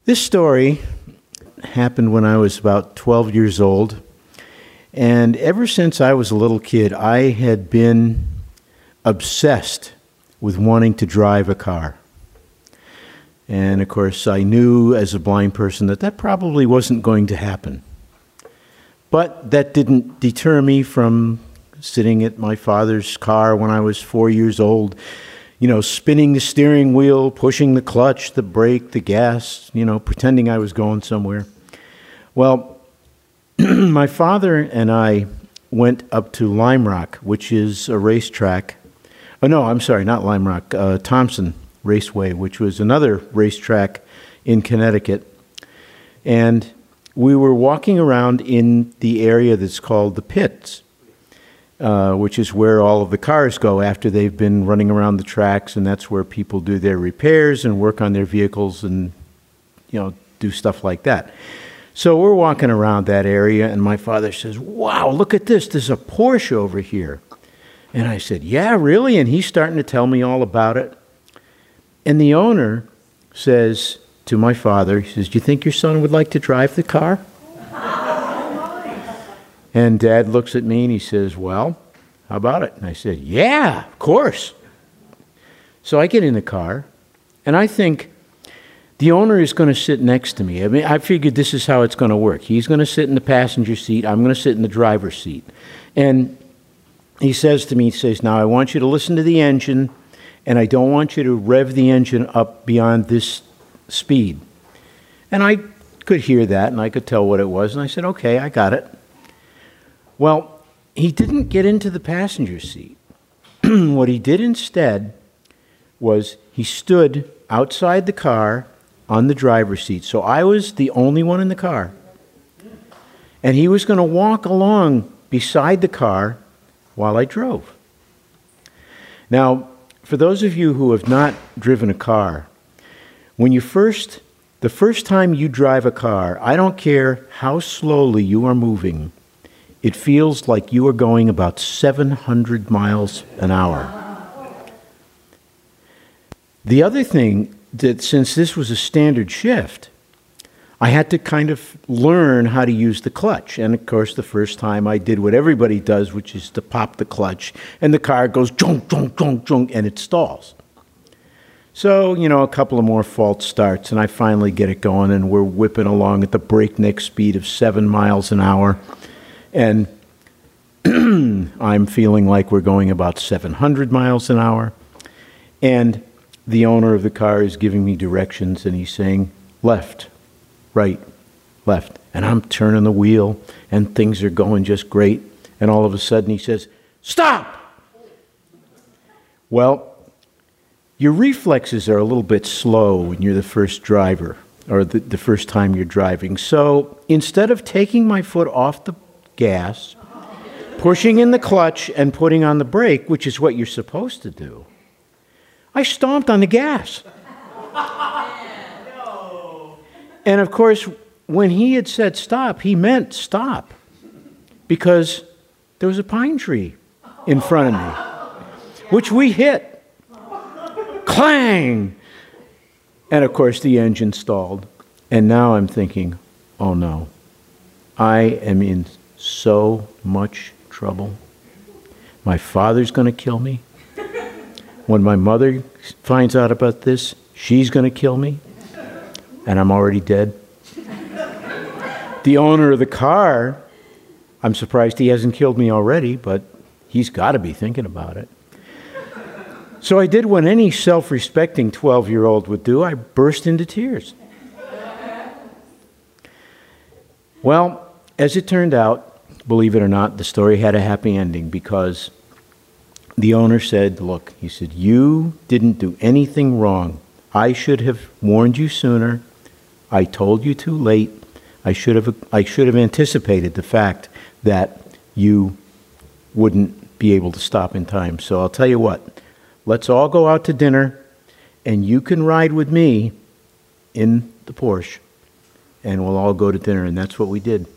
This story happened when I was about 12 years old, and ever since I was a little kid, I had been obsessed with wanting to drive a car. And of course, I knew as a blind person that that probably wasn't going to happen. But that didn't deter me from sitting at my father's car when I was 4 years old, spinning the steering wheel, pushing the clutch, the brake, the gas, pretending I was going somewhere. Well, my father and I went up to Lime Rock, which is a racetrack. Oh, no, I'm sorry, not Lime Rock, Thompson Raceway, which was another racetrack in Connecticut. And we were walking around in the area that's called the pits, which is where all of the cars go after they've been running around the tracks, and that's where people do their repairs and work on their vehicles and, do stuff like that. So we're walking around that area, and my father says, "Wow, look at this. There's a Porsche over here." And I said, "Yeah, really?" And he's starting to tell me all about it. And the owner says to my father, he says, "Do you think your son would like to drive the car?" And Dad looks at me and he says, "Well, how about it?" And I said, "Yeah, of course." So I get in the car, and I think the owner is going to sit next to me. I figured this is how it's going to work. He's going to sit in the passenger seat. I'm going to sit in the driver's seat. And he says to me, "Now I want you to listen to the engine, and I don't want you to rev the engine up beyond this speed." And I could hear that, and I could tell what it was, and I said, "Okay, I got it." Well, he didn't get into the passenger seat. What he did instead was he stood outside the car on the driver's seat. So I was the only one in the car. And he was going to walk along beside the car while I drove. Now, for those of you who have not driven a car, the first time you drive a car, I don't care how slowly you are moving, it feels like you are going about 700 miles an hour. The other thing, that since this was a standard shift, I had to kind of learn how to use the clutch. And of course, the first time I did what everybody does, which is to pop the clutch, and the car goes junk, junk, junk, junk, and it stalls. So, a couple of more false starts, and I finally get it going, and we're whipping along at the breakneck speed of 7 miles an hour. And I'm feeling like we're going about 700 miles an hour. And the owner of the car is giving me directions, and he's saying, "Left, right, left." And I'm turning the wheel, and things are going just great. And all of a sudden he says, "Stop!" Well, your reflexes are a little bit slow when you're the first driver, or the first time you're driving. So instead of taking my foot off the gas, pushing in the clutch, and putting on the brake, which is what you're supposed to do, I stomped on the gas. And of course, when he had said stop, he meant stop, because there was a pine tree in front of me, which we hit. Clang! And of course, the engine stalled. And now I'm thinking, oh no, I am in so much trouble. My father's going to kill me. When my mother finds out about this, she's going to kill me, and I'm already dead. The owner of the car, I'm surprised he hasn't killed me already, but he's got to be thinking about it. So I did what any self-respecting 12-year-old would do. I burst into tears. Well, as it turned out, believe it or not, the story had a happy ending, because the owner said, "Look," he said, "you didn't do anything wrong. I should have warned you sooner. I told you too late. I should have anticipated the fact that you wouldn't be able to stop in time. So I'll tell you what, let's all go out to dinner, and you can ride with me in the Porsche, and we'll all go to dinner." And that's what we did.